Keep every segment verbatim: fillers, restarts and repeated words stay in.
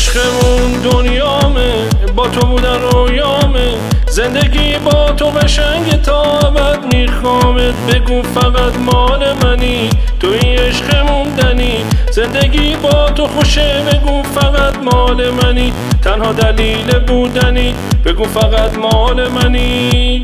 عشقمون دنیامه، با تو بودن رویامه، زندگی با تو قشنگ تا ابد میخوامت. بگو فقط مال منی، توی عشق موندنی، زندگی با تو خوشه. بگو فقط مال منی، تنها دلیل بودنی. بگو فقط مال منی.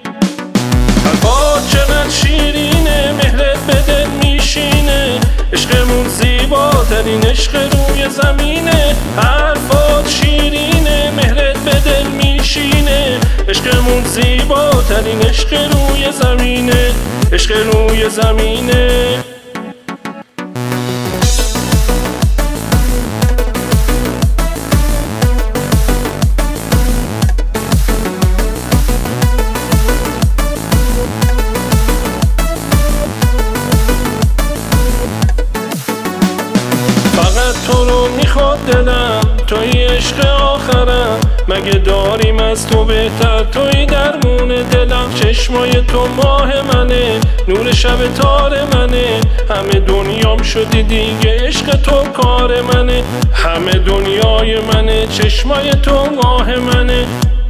حرفات چقدر شیرینه، مهرت به دل میشینه، عشقمون زیباترین عشق روی زمینه. حرفات شیرینه، مهرت به دل میشینه، عشقمون زیباترین عشق روی زمینه، عشق روی زمینه. تو رو میخواد دلم، توی عشق آخرم، مگه داریم از تو بهتر؟ توی درمون دلم، چشمای تو ماه منه، نور شب تار منه. همه دنیام شدی دیگه، عشق تو کار منه، همه دنیای منه، چشمای تو ماه منه.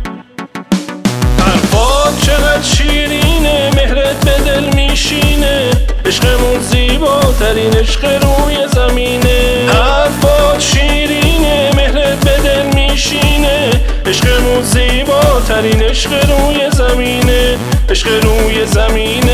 حرفات چقدر شیرینه، مهرت به دل میشینه، عشقمون زیباترین عشق روی زمینه. حرفات شیرینه، مهرت به دل میشینه، عشقمون زیباترین عشق روی زمینه، عشق روی زمینه.